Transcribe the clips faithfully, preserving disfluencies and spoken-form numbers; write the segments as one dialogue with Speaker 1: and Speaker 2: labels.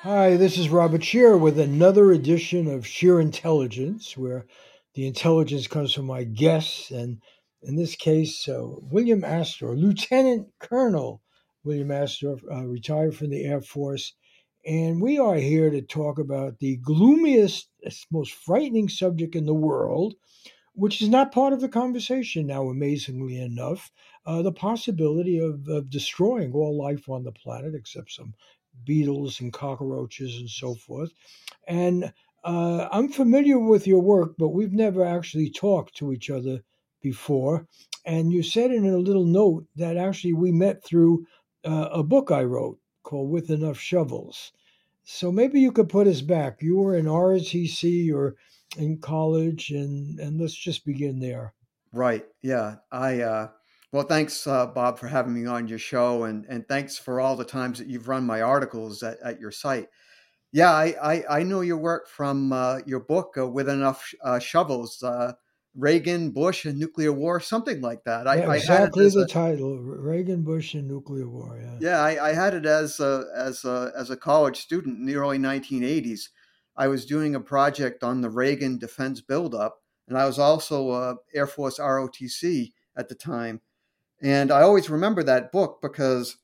Speaker 1: Hi, this is Robert Shear with another edition of Sheer Intelligence, where the intelligence comes from my guests, and in this case, uh, William Astor, Lieutenant Colonel William Astor, uh, retired from the Air Force, and we are here to talk about the gloomiest, most frightening subject in the world, which is not part of the conversation now, amazingly enough, uh, the possibility of, of destroying all life on the planet except some beetles and cockroaches and so forth. And uh, I'm familiar with your work, but we've never actually talked to each other before. And you said in a little note that actually we met through uh, a book I wrote called With Enough Shovels. So maybe you could put us back. You were in R O T C or in college, and, and let's just begin there.
Speaker 2: Right. Yeah. I uh well, thanks uh Bob for having me on your show, and and thanks for all the times that you've run my articles at, at your site. Yeah, I I, I know your work from uh, your book uh, With Enough uh, Shovels, uh Reagan, Bush and Nuclear War, something like that. I,
Speaker 1: Yeah,
Speaker 2: I had it
Speaker 1: exactly
Speaker 2: as
Speaker 1: the
Speaker 2: a
Speaker 1: title, Reagan, Bush, and nuclear war. Yeah.
Speaker 2: yeah, I, I had it as a as a as a college student in the early nineteen eighties. I was doing a project on the Reagan defense buildup, and I was also a Air Force R O T C at the time. And I always remember that book because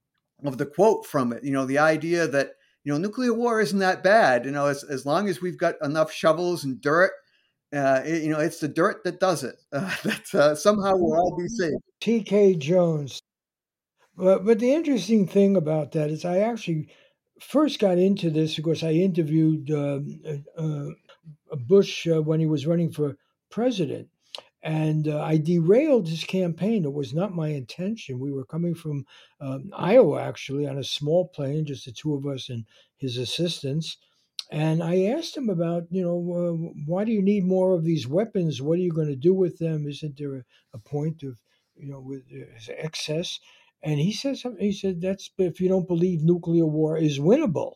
Speaker 2: of the quote from it. You know, the idea that, you know, nuclear war isn't that bad. You know, as, as long as we've got enough shovels and dirt, uh, it- you know, it's the dirt that does it. Uh, that uh, somehow we'll all be safe.
Speaker 1: T K. Jones. But, but the interesting thing about that is I actually first got into this because I interviewed um, uh, uh, Bush uh, when he was running for president. And uh, I derailed his campaign. It was not my intention. We were coming from um, Iowa, actually, on a small plane, just the two of us and his assistants. And I asked him about, you know, uh, why do you need more of these weapons? What are you going to do with them? Isn't there a, a point of, you know, with uh, excess? And he said something. He said that's if you don't believe nuclear war is winnable.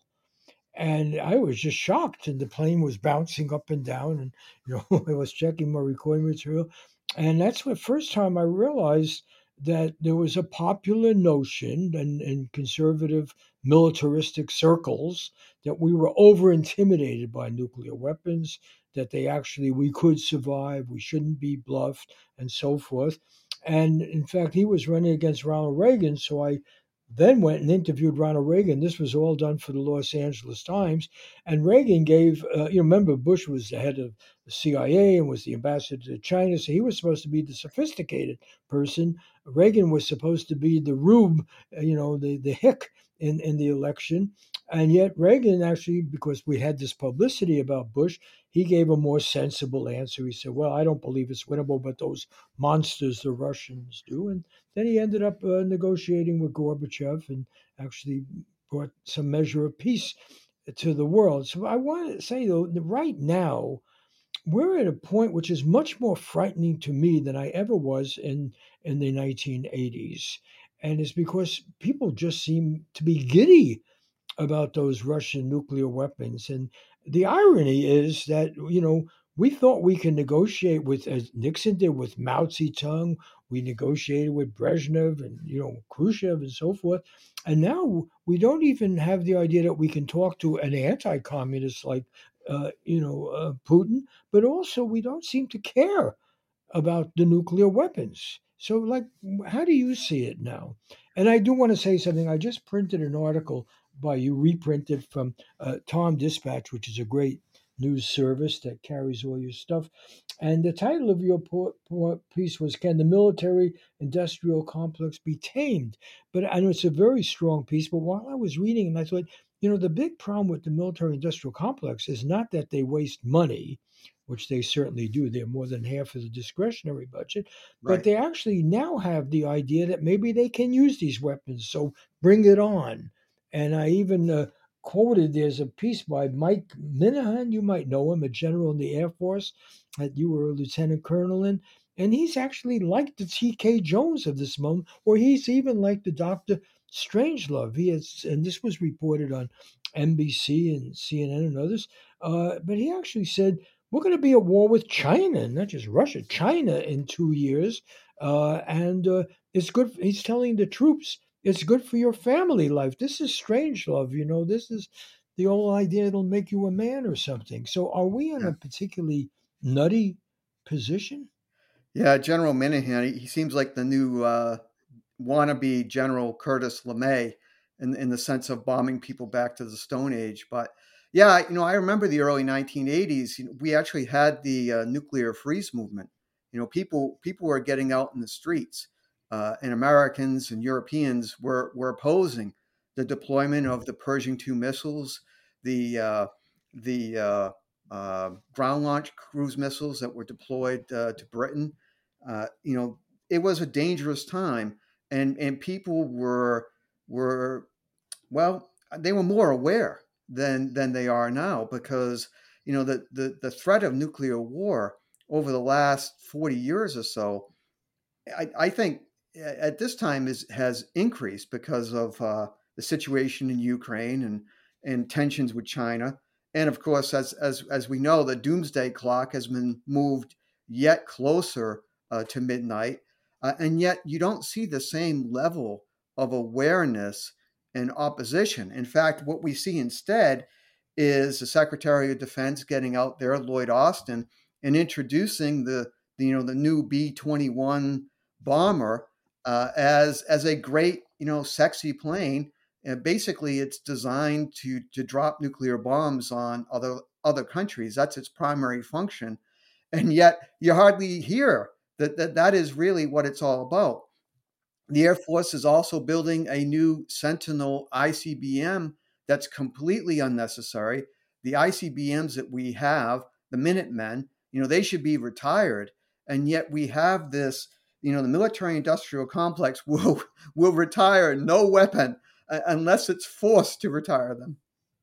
Speaker 1: And I was just shocked, and the plane was bouncing up and down, and you know I was checking my recording material, and that's the first time I realized that there was a popular notion in, in conservative militaristic circles that we were over intimidated by nuclear weapons, that they actually we could survive, we shouldn't be bluffed, and so forth. And in fact, he was running against Ronald Reagan, so I then went and interviewed Ronald Reagan. This was all done for the Los Angeles Times. And Reagan gave, uh, you remember, Bush was the head of the C I A and was the ambassador to China. So he was supposed to be the sophisticated person. Reagan was supposed to be the rube, uh, you know, the, the hick in, in the election. And yet Reagan actually, because we had this publicity about Bush, he gave a more sensible answer. He said, well, I don't believe it's winnable, but those monsters, the Russians, do. And then he ended up uh, negotiating with Gorbachev and actually brought some measure of peace to the world. So I want to say, though, that right now, we're at a point which is much more frightening to me than I ever was in, in the nineteen eighties. And it's because people just seem to be giddy about those Russian nuclear weapons. And the irony is that, you know, we thought we could negotiate with, as Nixon did with Mao Zedong, we negotiated with Brezhnev and, you know, Khrushchev and so forth. And now we don't even have the idea that we can talk to an anti communist like, uh, you know, uh, Putin, but also we don't seem to care about the nuclear weapons. So, like, how do you see it now? And I do want to say something. I just printed an article by you, reprinted from uh, Tom Dispatch, which is a great news service that carries all your stuff. And the title of your po- po- piece was "Can the Military Industrial Complex Be Tamed?" But I know it's a very strong piece. But while I was reading, and I thought, you know, the big problem with the military industrial complex is not that they waste money, which they certainly do. They're more than half of the discretionary budget, but
Speaker 2: Right.
Speaker 1: they actually now have the idea that maybe they can use these weapons. So bring it on. And I even uh, quoted there's a piece by Mike Minahan. You might know him, a general in the Air Force that you were a lieutenant colonel in. And he's actually like the T K. Jones of this moment, or he's even like the Doctor Strangelove. He has, and this was reported on N B C and C N N and others. Uh, but he actually said we're going to be at war with China, not just Russia, China in two years. Uh, and uh, it's good. He's telling the troops it's good for your family life. This is strange love, you know. This is the old idea it'll make you a man or something. So are we in
Speaker 2: Yeah.
Speaker 1: a particularly nutty position?
Speaker 2: Yeah, General Minahan, he, he seems like the new uh, wannabe General Curtis LeMay in in the sense of bombing people back to the Stone Age. But yeah, you know, I remember the early nineteen eighties. You know, we actually had the uh, nuclear freeze movement. You know, people people were getting out in the streets, uh, and Americans and Europeans were were opposing the deployment of the Pershing two missiles, the uh, the uh, uh, ground launch cruise missiles that were deployed uh, to Britain. Uh, you know, it was a dangerous time, and and people were were well, they were more aware than than they are now, because you know the the, the threat of nuclear war over the last forty years or so, I, I think at this time is has increased because of uh, the situation in Ukraine and and tensions with China, and of course, as as as we know, the doomsday clock has been moved yet closer uh, to midnight, uh, and yet you don't see the same level of awareness and opposition. In fact, what we see instead is the Secretary of Defense getting out there, Lloyd Austin, and introducing the, the you know the new B twenty-one bomber uh, as as a great, you know sexy plane. And basically, it's designed to to drop nuclear bombs on other other countries. That's its primary function, and yet you hardly hear that that, that is really what it's all about. The Air Force is also building a new Sentinel I C B M that's completely unnecessary. The I C B Ms that we have, the Minutemen, you know, they should be retired, and yet we have this. You know, the military-industrial complex will will retire no weapon uh, unless it's forced to retire them.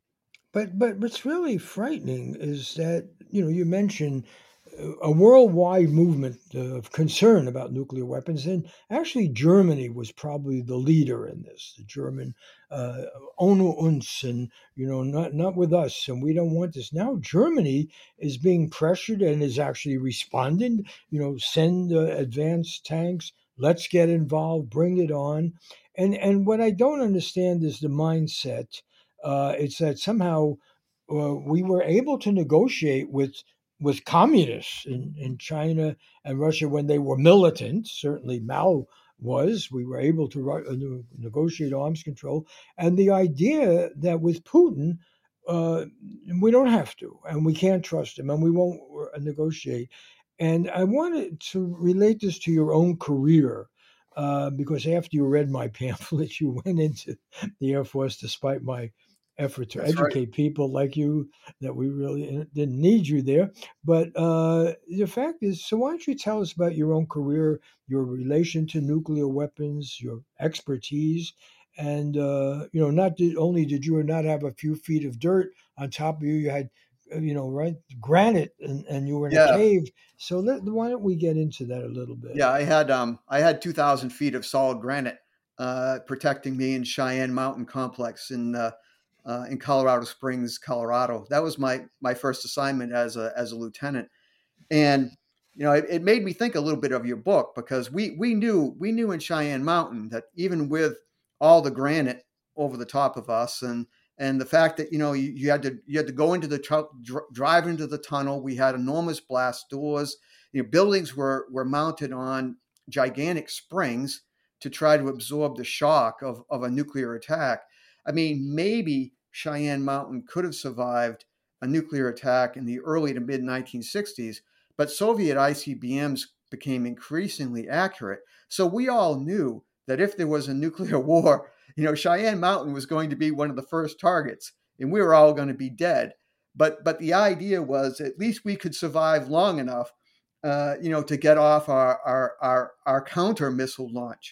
Speaker 1: But but what's really frightening is that, you know, you mentioned uh, a worldwide movement of concern about nuclear weapons, and actually Germany was probably the leader in this. The German uh, ohne uns, and you know, not not with us, and we don't want this. Now Germany is being pressured and is actually responding. You know, send uh, advanced tanks. Let's get involved. Bring it on. And and what I don't understand is the mindset. Uh, it's that somehow uh, we were able to negotiate with with communists in, in China and Russia when they were militant. Certainly, Mao was. We were able to uh, negotiate arms control, and the idea that with Putin, uh, we don't have to, and we can't trust him, and we won't uh, negotiate. And I wanted to relate this to your own career. Uh, because after you read my pamphlet, you went into the Air Force despite my effort to
Speaker 2: That's right.
Speaker 1: educate people like you that we really didn't need you there. But uh, the fact is, so why don't you tell us about your own career, your relation to nuclear weapons, your expertise, and uh, you know, not did, only did you not have a few feet of dirt on top of you, you had uh, you know, right, granite, and, and you were in a
Speaker 2: Yeah,
Speaker 1: cave. So let, why don't we get into that a little bit?
Speaker 2: yeah. I had um I had two thousand feet of solid granite uh, protecting me in Cheyenne Mountain Complex in uh, uh, in Colorado Springs, Colorado. That was my my first assignment as a as a lieutenant. And you know, it, it made me think a little bit of your book, because we we knew we knew in Cheyenne Mountain that even with all the granite over the top of us, and and the fact that, you know you, you had to you had to go into the tr- dr- drive into the tunnel. We had enormous blast doors. You know, buildings were were mounted on gigantic springs to try to absorb the shock of of a nuclear attack. I mean, maybe Cheyenne Mountain could have survived a nuclear attack in the early to mid nineteen sixties, but Soviet I C B Ms became increasingly accurate. So we all knew that if there was a nuclear war, you know, Cheyenne Mountain was going to be one of the first targets, and we were all going to be dead. But but the idea was at least we could survive long enough, uh, you know, to get off our our our, our counter missile launch.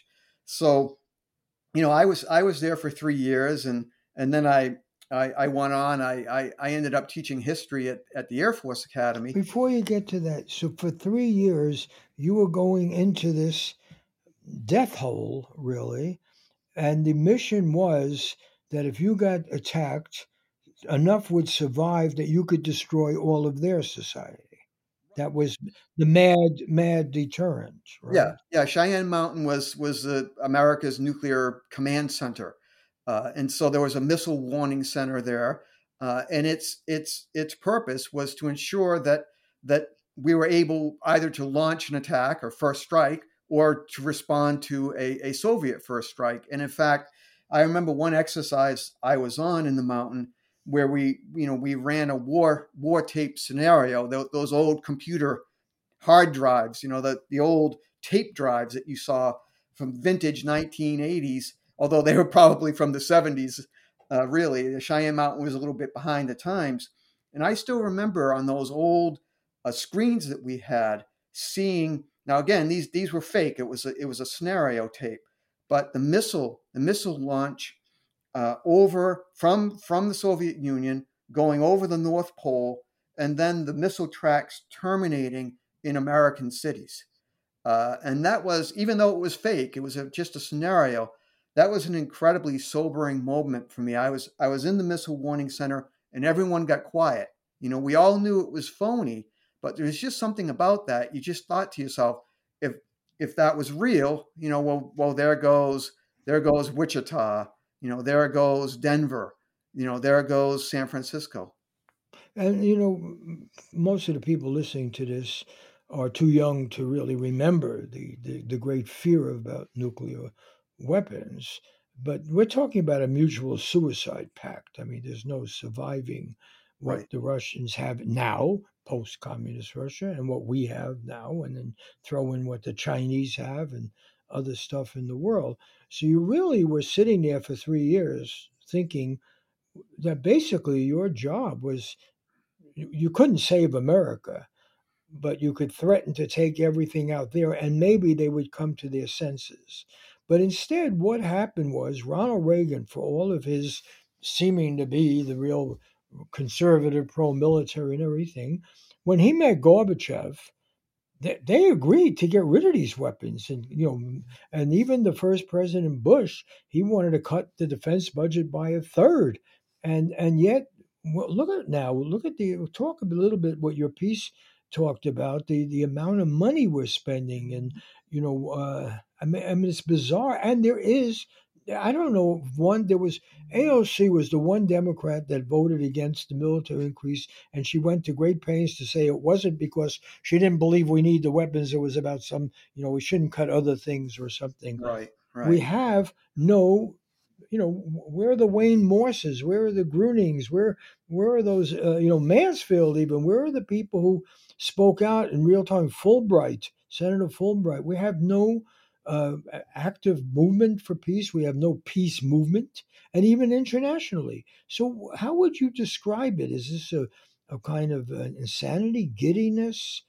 Speaker 2: So you know, I was I was there for three years, and and then I I, I went on. I, I I ended up teaching history at, at the Air Force Academy.
Speaker 1: Before you get to that, so for three years, you were going into this death hole, really. And the mission was that if you got attacked, enough would survive that you could destroy all of their society. That was the mad, mad deterrent,
Speaker 2: Yeah,
Speaker 1: right?
Speaker 2: yeah. Cheyenne Mountain was was uh, America's nuclear command center, uh, and so there was a missile warning center there. uh, and its its its purpose was to ensure that that we were able either to launch an attack or first strike, or to respond to a, a Soviet first strike. And in fact, I remember one exercise I was on in the mountain where we, you know, we ran a war war tape scenario. Those old computer hard drives, you know, the the old tape drives that you saw from vintage nineteen eighties, although they were probably from the seventies. Uh, really, the Cheyenne Mountain was a little bit behind the times, and I still remember on those old uh, screens that we had seeing. Now, again, these these were fake. It was a, it was a scenario tape, but the missile the missile launch uh, over from from the Soviet Union, going over the North Pole, and then the missile tracks terminating in American cities. Uh, and that was, even though it was fake, it was a, just a scenario. That was an incredibly sobering moment for me. I was I was in the missile warning center, and everyone got quiet. You know, we all knew it was phony, but there was just something about that. You just thought to yourself, if if that was real, you know, well, well, there goes there goes Wichita. You know, there goes Denver. You know, there goes San Francisco.
Speaker 1: And you know, most of the people listening to this are too young to really remember the, the, the great fear about nuclear weapons. But we're talking about a mutual suicide pact. I mean, there's no surviving what
Speaker 2: Right.
Speaker 1: the Russians have now, post communist Russia, and what we have now, and then throw in what the Chinese have and other stuff in the world. So you really were sitting there for three years thinking that basically your job was you, you couldn't save America, but you could threaten to take everything out there and maybe they would come to their senses. But instead, what happened was Ronald Reagan, for all of his seeming to be the real conservative, pro military, and everything, when he met Gorbachev, they, they agreed to get rid of these weapons, and you know, and even the first President Bush, he wanted to cut the defense budget by a third, and and yet, well, look at now, look at the talk a little bit what your piece talked about the the amount of money we're spending, and you know, uh, I mean, I mean, it's bizarre, and there is. I don't know. One, there was A O C was the one Democrat that voted against the military increase, and she went to great pains to say it wasn't because she didn't believe we need the weapons. It was about some, you know, we shouldn't cut other things or something.
Speaker 2: Right.
Speaker 1: We
Speaker 2: Right.
Speaker 1: have no, you know, where are the Wayne Morses? Where are the Grunings? Where where are those, uh, you know, Mansfield even? Where are the people who spoke out in real time? Fulbright, Senator Fulbright. We have no uh, active movement for peace. We have no peace movement, and even internationally. So, how would you describe it? Is this a, a kind of an insanity, giddiness,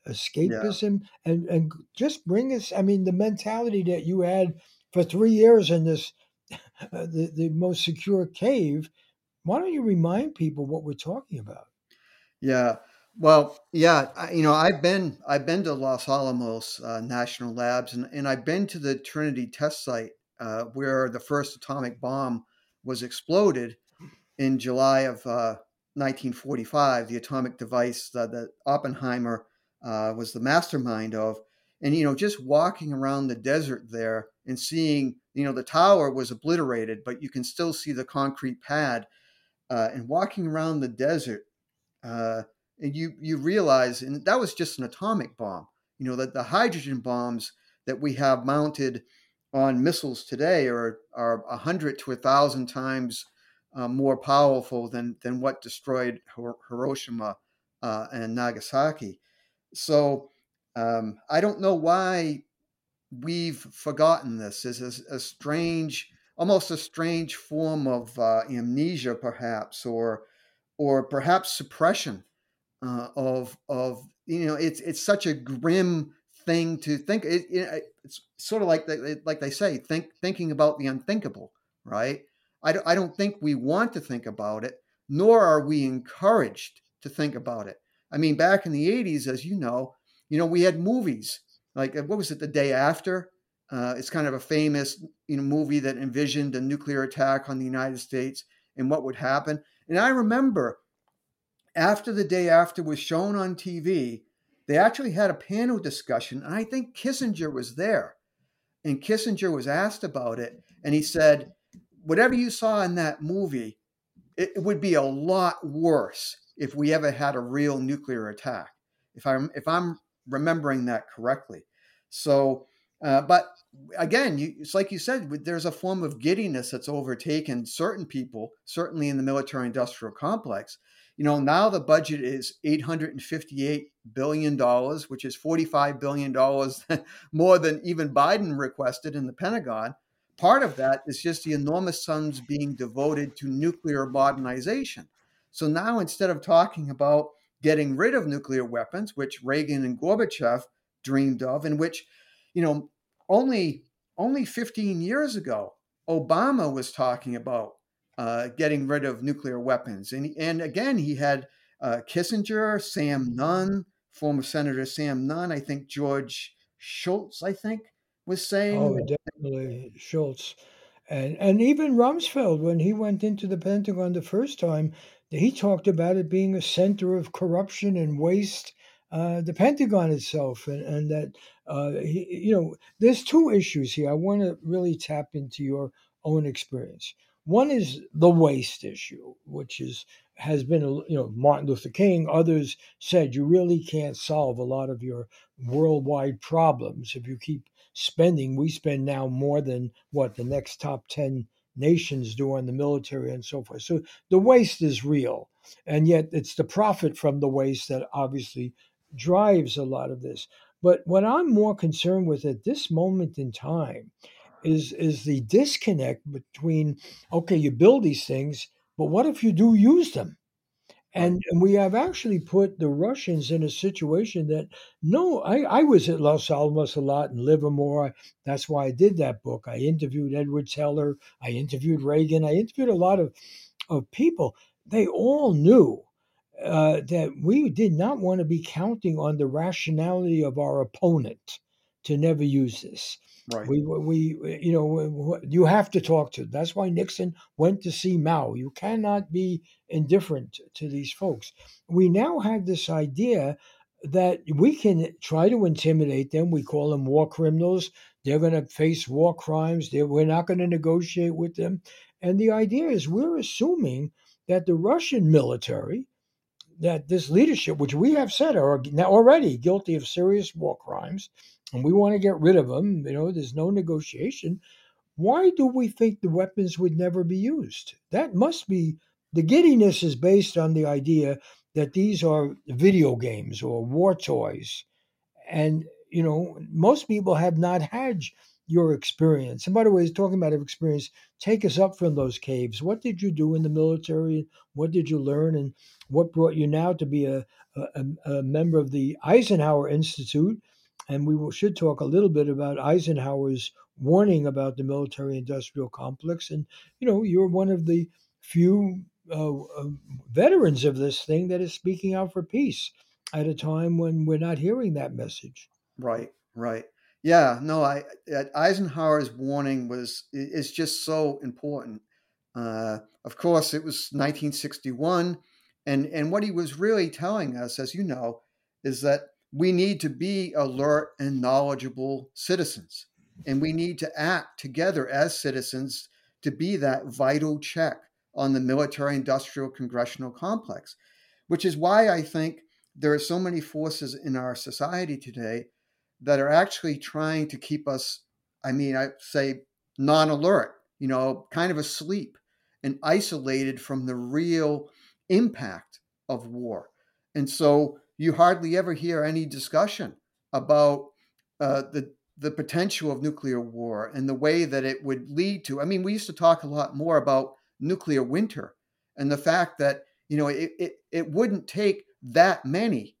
Speaker 2: Yeah.
Speaker 1: escapism, and and just bring us? I mean, the mentality that you had for three years in this uh, the the most secure cave. Why don't you remind people what we're talking about?
Speaker 2: Yeah. Well, yeah, I, you know, I've been I've been to Los Alamos uh, National Labs, and, and I've been to the Trinity test site uh, where the first atomic bomb was exploded in July of uh, nineteen forty-five. The atomic device uh, that Oppenheimer uh, was the mastermind of, and you know, just walking around the desert there and seeing, you know, the tower was obliterated, but you can still see the concrete pad, uh, and walking around the desert uh, and you you realize, and that was just an atomic bomb. You know that the hydrogen bombs that we have mounted on missiles today are are a hundred to a thousand times uh, more powerful than than what destroyed Hiroshima uh, and Nagasaki. So um, I don't know why we've forgotten this. This is a strange, almost a strange form of uh, amnesia, perhaps, or or perhaps suppression uh, of of you know it's it's such a grim thing to think. It, it, it's sort of like they, like they say, think thinking about the unthinkable, right? I don't, I don't think we want to think about it, nor are we encouraged to think about it. I mean, back in the eighties, as you know, you know, we had movies like uh, what was it, The Day After? Uh, it's kind of a famous you know movie that envisioned a nuclear attack on the United States and what would happen. And I remember after The Day After was shown on T V, they actually had a panel discussion, and I think Kissinger was there. And Kissinger was asked about it, and he said, "Whatever you saw in that movie, it, it would be a lot worse if we ever had a real nuclear attack. If I'm if I'm remembering that correctly. So, uh, but again, you, it's like you said, there's a form of giddiness that's overtaken certain people, certainly in the military-industrial complex. You know, now the budget is eight hundred fifty-eight billion dollars, which is forty-five billion dollars more than even Biden requested in the Pentagon. Part of that is just the enormous sums being devoted to nuclear modernization. So now instead of talking about getting rid of nuclear weapons, which Reagan and Gorbachev dreamed of, and which, you know, only only fifteen years ago, Obama was talking about uh, getting rid of nuclear weapons. And, and again, he had uh, Kissinger, Sam Nunn, former Senator Sam Nunn, I think George Shultz, I think, was saying
Speaker 1: Oh,
Speaker 2: that.
Speaker 1: definitely Schultz. And and even Rumsfeld, when he went into the Pentagon the first time, he talked about it being a center of corruption and waste. Uh, the Pentagon itself, and and that uh, he, you know, there's two issues here. I want to really tap into your own experience. One is the waste issue, which is has been, a- you know, Martin Luther King. Others said you really can't solve a lot of your worldwide problems if you keep spending. We spend now more than what the next top ten nations do on the military and so forth. So the waste is real. And yet it's the profit from the waste that obviously drives a lot of this. But what I'm more concerned with at this moment in time is is the disconnect between, okay, you build these things, but what if you do use them?
Speaker 2: Right,
Speaker 1: And, and we have actually put the Russians in a situation that, no, I, I was at Los Alamos a lot and Livermore. That's why I did that book. I interviewed Edward Teller. I interviewed Reagan. I interviewed a lot of, of people. They all knew uh, that we did not want to be counting on the rationality of our opponent to never use this.
Speaker 2: right,
Speaker 1: We, we, you know, you have to talk to. That's why Nixon went to see Mao. You cannot be indifferent to these folks. We now have this idea that we can try to intimidate them. We call them war criminals. They're going to face war crimes. They're, we're not going to negotiate with them. And the idea is we're assuming that the Russian military, that this leadership, which we have said are now already guilty of serious war crimes, and we want to get rid of them, you know, there's no negotiation. Why do we think the weapons would never be used? That must be the giddiness is based on the idea that these are video games or war toys. And, you know, most people have not had your experience. And by the way, talking about experience, take us up from those caves. What did you do in the military? What did you learn? And what brought you now to be a, a, a member of the Eisenhower Institute? And we will, should talk a little bit about Eisenhower's warning about the military industrial complex. And, you know, you're one of the few uh, uh, veterans of this thing that is speaking out for peace at a time when we're not hearing that message.
Speaker 2: right, right. Yeah, no, I uh, Eisenhower's warning was is just so important. Uh, of course, it was nineteen sixty-one, and and what he was really telling us, as you know, is that we need to be alert and knowledgeable citizens, and we need to act together as citizens to be that vital check on the military-industrial congressional complex. Which is why I think there are so many forces in our society today that are actually trying to keep us, I mean, I say non alert, you know, kind of asleep and isolated from the real impact of war. And so you hardly ever hear any discussion about uh, the the potential of nuclear war and the way that it would lead to. I mean, we used to talk a lot more about nuclear winter and the fact that, you know, it, it, it wouldn't take that many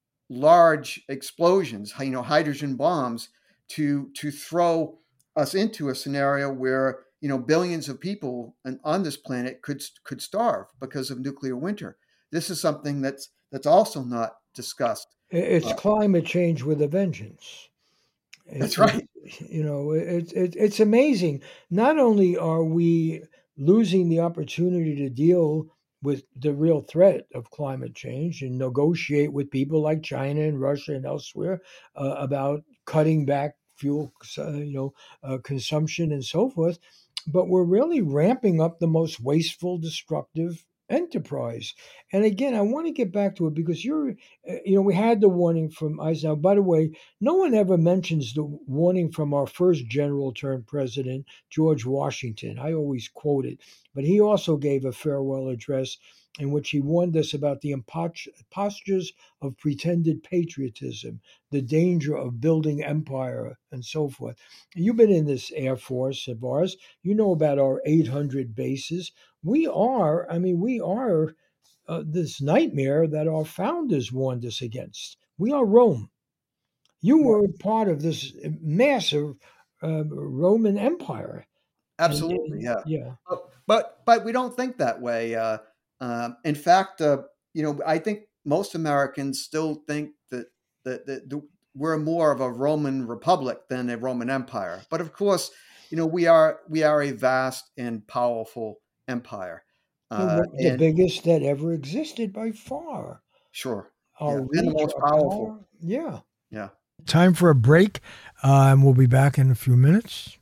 Speaker 2: large explosions, you know, hydrogen bombs, to to throw us into a scenario where, you know, billions of people on this planet could could starve because of nuclear winter. This is something that's that's also not discussed.
Speaker 1: It's
Speaker 2: Uh,
Speaker 1: climate change with a vengeance. It,
Speaker 2: that's right.
Speaker 1: it, you know, it, it, it's amazing. Not only are we losing the opportunity to deal with the real threat of climate change and negotiate with people like China and Russia and elsewhere uh, about cutting back fuel, uh, you know, uh, consumption and so forth, but we're really ramping up the most wasteful, destructive enterprise. And again, I want to get back to it because you're, uh, you know, we had the warning from Eisenhower. By the way, no one ever mentions the warning from our first general turned president, George Washington. I always quote it, but he also gave a farewell address in which he warned us about the impos- impostures of pretended patriotism, the danger of building empire, and so forth. You've been in this Air Force of ours. You know about our eight hundred bases. We are, I mean, we are uh, this nightmare that our founders warned us against. We are Rome. You
Speaker 2: Well,
Speaker 1: were part of this massive uh, Roman Empire. And,
Speaker 2: absolutely,
Speaker 1: and
Speaker 2: yeah.
Speaker 1: yeah,
Speaker 2: But but but we don't think that way. Uh, um, in fact, uh, you know, I think most Americans still think that that, that the, we're more of a Roman republic than a Roman Empire. But of course, you know, we are we are a vast and powerful empire,
Speaker 1: the,
Speaker 2: uh,
Speaker 1: the
Speaker 2: and
Speaker 1: biggest that ever existed by far.
Speaker 2: sure,
Speaker 1: Our
Speaker 2: yeah, and the
Speaker 1: reach,
Speaker 2: most
Speaker 1: our
Speaker 2: powerful,
Speaker 1: power. Yeah.
Speaker 2: yeah.
Speaker 1: Time for a break, uh, and we'll be back in a few minutes.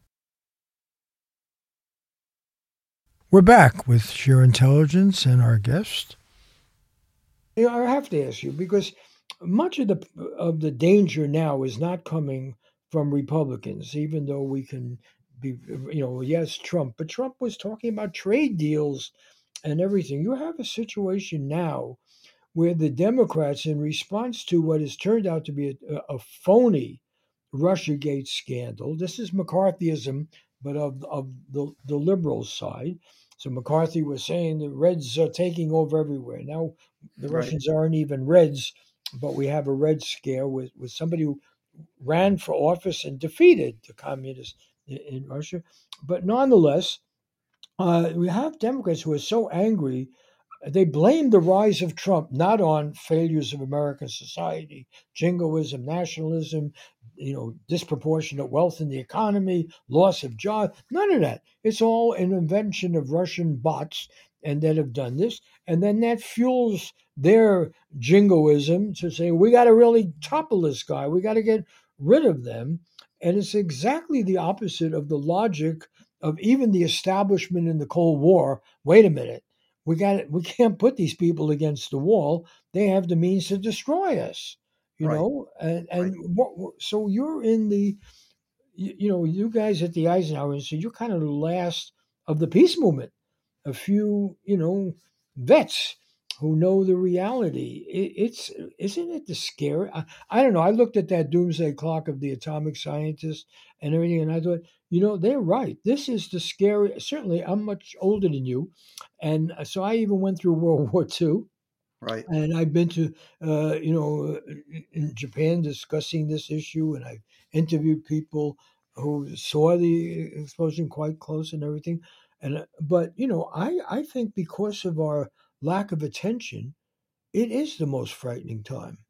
Speaker 1: We're back with Sheer Intelligence and our guest. You know, I have to ask you because much of the of the danger now is not coming from Republicans, even though we can be, you know, yes, Trump, but Trump was talking about trade deals and everything. You have a situation now where the Democrats, in response to what has turned out to be a, a phony Russiagate scandal, this is McCarthyism, but of, of the, the liberal side. So McCarthy was saying the Reds are taking over everywhere. Now the
Speaker 2: Right,
Speaker 1: Russians aren't even Reds, but we have a Red scare with, with somebody who ran for office and defeated the communists in, in Russia. But nonetheless, uh, we have Democrats who are so angry they blame the rise of Trump not on failures of American society, jingoism, nationalism, you know, disproportionate wealth in the economy, loss of jobs, none of that. It's all an invention of Russian bots and that have done this. And then that fuels their jingoism to say, we got to really topple this guy. We got to get rid of them. And it's exactly the opposite of the logic of even the establishment in the Cold War. Wait a minute, we got we can't put these people against the wall. They have the means to destroy us, you
Speaker 2: right,
Speaker 1: know. And
Speaker 2: right.
Speaker 1: and what, so you're in the you, you know you guys at the Eisenhower Institute. You're kind of the last of the peace movement. A few you know vets who know the reality. It, it's isn't it the scary? I, I don't know. I looked at that doomsday clock of the atomic scientists and everything, and I thought, you know, they're right. This is the scary. Certainly, I'm much older than you, and uh, so I even went through World War Two,
Speaker 2: Right.
Speaker 1: and I've been to, uh, you know, uh, in Japan discussing this issue, and I've interviewed people who saw the explosion quite close and everything. And uh, but you know, I I think because of our lack of attention, it is the most frightening time.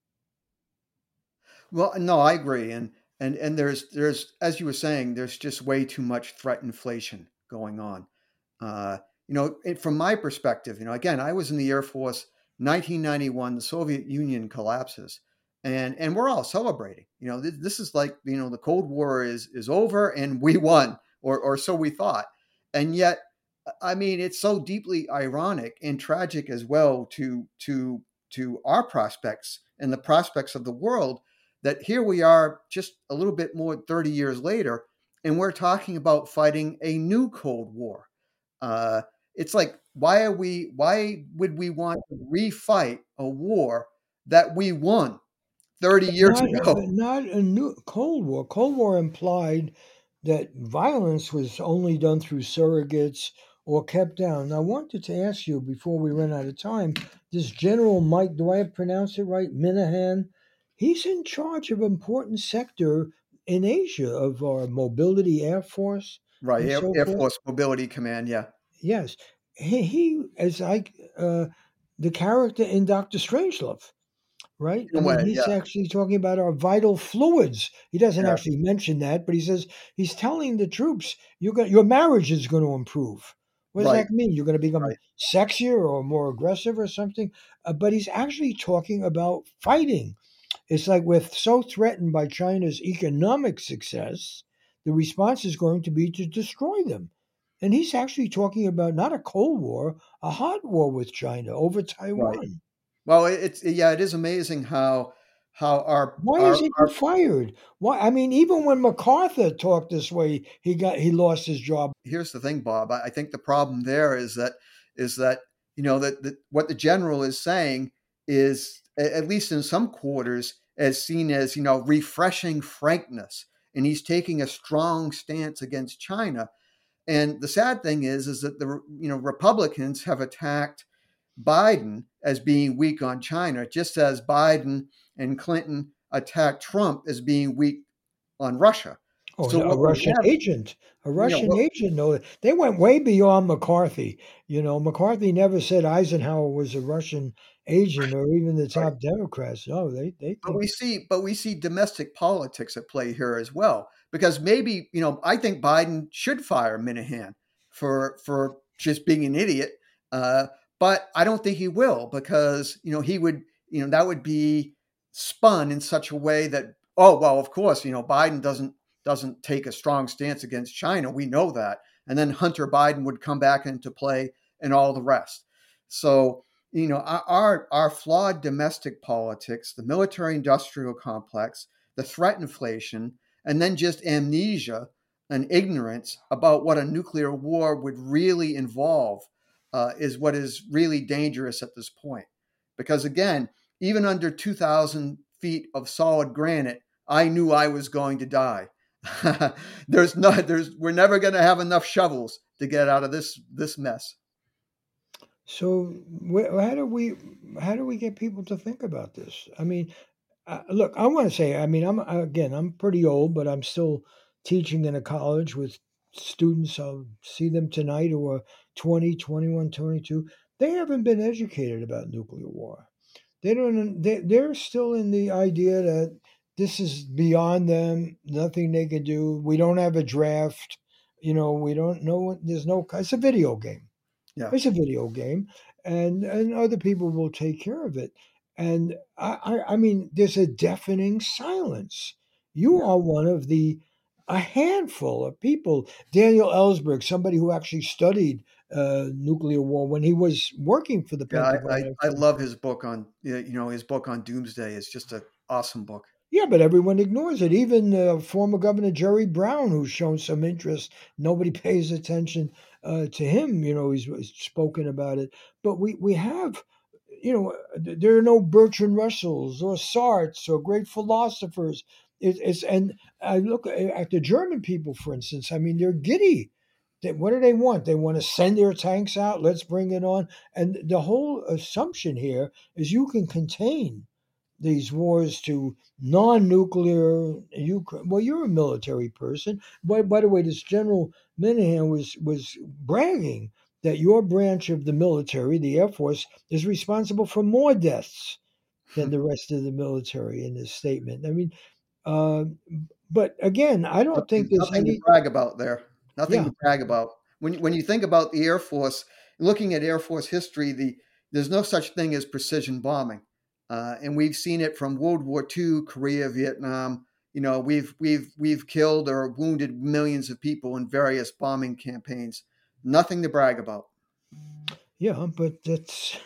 Speaker 2: Well, no, I agree, and and and there's there's as you were saying, there's just way too much threat inflation going on. Uh, you know, it, from my perspective, you know, again, I was in the Air Force, nineteen ninety-one, the Soviet Union collapses, and and we're all celebrating. You know, this, this is like you know the Cold War is is over and we won, or or so we thought, and yet, I mean, it's so deeply ironic and tragic as well to to to our prospects and the prospects of the world that here we are just a little bit more thirty years later, and we're talking about fighting a new Cold War. Uh, it's like, why are we, why would we want to refight a war that we won thirty
Speaker 1: But
Speaker 2: years
Speaker 1: not,
Speaker 2: ago?
Speaker 1: but not a new Cold War. Cold War implied that violence was only done through surrogates or kept down. I wanted to ask you before we run out of time. This General Mike, do I have pronounced it right? Minahan. He's in charge of important sector in Asia of our mobility air force
Speaker 2: Right.
Speaker 1: and
Speaker 2: Air,
Speaker 1: so
Speaker 2: Air
Speaker 1: forth.
Speaker 2: Force Mobility Command. Yeah.
Speaker 1: Yes, he, he as I uh, the character in Doctor Strangelove, right? I
Speaker 2: In a
Speaker 1: mean,
Speaker 2: way.
Speaker 1: he's
Speaker 2: Yeah.
Speaker 1: actually talking about our vital fluids. He doesn't
Speaker 2: Yeah.
Speaker 1: actually mention that, but he says he's telling the troops, "You're going, your marriage is going to improve." What does
Speaker 2: Right.
Speaker 1: that mean? You're going to become
Speaker 2: Right.
Speaker 1: sexier or more aggressive or something? Uh, but he's actually talking about fighting. It's like we're so threatened by China's economic success, the response is going to be to destroy them. And he's actually talking about not a Cold War, a hot war with China over
Speaker 2: Right.
Speaker 1: Taiwan.
Speaker 2: Well, it- it's yeah, it is amazing how how our
Speaker 1: Why
Speaker 2: our,
Speaker 1: is he
Speaker 2: our
Speaker 1: fired? Why? I mean, even when MacArthur talked this way, he got he lost his job.
Speaker 2: here's the thing, Bob. I, I think the problem there is that is that you know that, that what the general is saying is at least in some quarters as seen as you know refreshing frankness, and he's taking a strong stance against China. And the sad thing is, is that the you know Republicans have attacked Biden as being weak on China, just as Biden and Clinton attacked Trump as being weak on Russia.
Speaker 1: Oh,
Speaker 2: So
Speaker 1: no, a
Speaker 2: what we
Speaker 1: Russian
Speaker 2: have,
Speaker 1: agent, a
Speaker 2: you know,
Speaker 1: Russian
Speaker 2: what,
Speaker 1: agent. No, they went way beyond McCarthy. You know, McCarthy never said Eisenhower was a Russian agent, or even the
Speaker 2: right?
Speaker 1: top Democrats. No, they they
Speaker 2: But
Speaker 1: think.
Speaker 2: we see, but we see domestic politics at play here as well. Because maybe, you know, I think Biden should fire Minahan for for just being an idiot. Uh, but I don't think he will because you know he would, you know, that would be spun in such a way that oh well, of course, you know, Biden doesn't doesn't take a strong stance against China. We know that, and then Hunter Biden would come back into play and all the rest. So you know our our flawed domestic politics, the military industrial complex, the threat inflation, and then just amnesia and ignorance about what a nuclear war would really involve uh, is what is really dangerous at this point. Because again, even under two thousand feet of solid granite, I knew I was going to die. there's no there's We're never going to have enough shovels to get out of this this mess.
Speaker 1: So wh- how do we how do we get people to think about this? I mean, uh, look, I want to say, I mean, I'm again, I'm pretty old, but I'm still teaching in a college with students. I'll see them tonight who are twenty, twenty-one, twenty-two. They haven't been educated about nuclear war. They don't. They, they're still in the idea that this is beyond them. Nothing they can do. We don't have a draft. You know, we don't know. There's no. It's a video game.
Speaker 2: Yeah.
Speaker 1: It's a video game, and and other people will take care of it. And I, I, I mean, there's a deafening silence. You
Speaker 2: Yeah.
Speaker 1: are one of the a handful of people. Daniel Ellsberg, somebody who actually studied uh, nuclear war when he was working for the
Speaker 2: Yeah, I,
Speaker 1: Pentagon.
Speaker 2: I, I love his book on you know his book on Doomsday is just an awesome book.
Speaker 1: Yeah, but everyone ignores it. Even uh, former Governor Jerry Brown, who's shown some interest, nobody pays attention uh, to him. You know, he's, he's spoken about it. But we, we have, you know, there are no Bertrand Russells or Sartres or great philosophers. It, it's and I look at the German people, for instance. I mean, they're giddy. They, what do they want? They want to send their tanks out. Let's bring it on. And the whole assumption here is you can contain these wars to non-nuclear Ukraine. Well, you're a military person. By, by the way, this General Minahan was was bragging that your branch of the military, the Air Force, is responsible for more deaths than the rest of the military in this statement. I mean, uh, but again, I don't think
Speaker 2: Nothing,
Speaker 1: there's
Speaker 2: nothing to
Speaker 1: any.
Speaker 2: brag about there. Nothing
Speaker 1: Yeah,
Speaker 2: to brag about. When you- when you think about the Air Force, looking at Air Force history, the there's no such thing as precision bombing, uh, and we've seen it from World War Two, Korea, Vietnam. You know, we've we've we've killed or wounded millions of people in various bombing campaigns. Nothing to brag about.
Speaker 1: yeah, but that's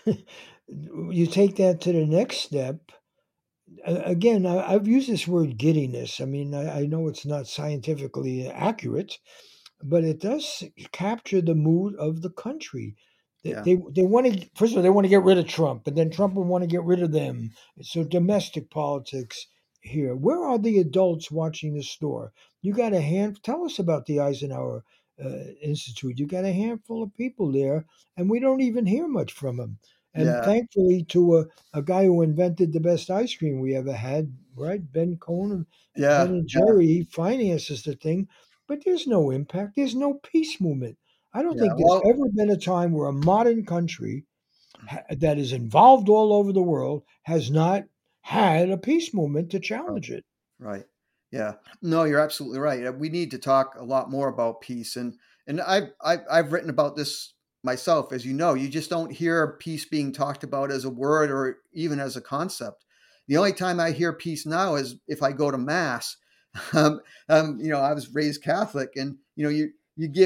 Speaker 1: you take that to the next step. A- again, I, I've used this word giddiness. I mean, I, I know it's not scientifically accurate, but it does capture the mood of the country. They
Speaker 2: Yeah,
Speaker 1: they, they want to first of all they want to get rid of Trump, and then Trump will want to get rid of them. So domestic politics here. Where are the adults watching the store? You got a hand. Tell us about the Eisenhower uh, Institute. You got a handful of people there, and we don't even hear much from them. And
Speaker 2: yeah,
Speaker 1: thankfully, to a, a guy who invented the best ice cream we ever had, right? Ben Cohen, Ben
Speaker 2: yeah,
Speaker 1: and
Speaker 2: yeah,
Speaker 1: Jerry, he finances the thing, but there's no impact. There's no peace movement. I don't
Speaker 2: yeah.
Speaker 1: think there's
Speaker 2: Well,
Speaker 1: ever been a time where a modern country ha- that is involved all over the world has not had a peace movement to challenge it.
Speaker 2: right. Yeah. No, you're absolutely right. Uh, We need to talk a lot more about peace, and and I've I've, I've written about this myself, as you know. You just don't hear peace being talked about as a word or even as a concept. The only time I hear peace now is if I go to mass. Um, um, you know, I was raised Catholic, and you know, you you give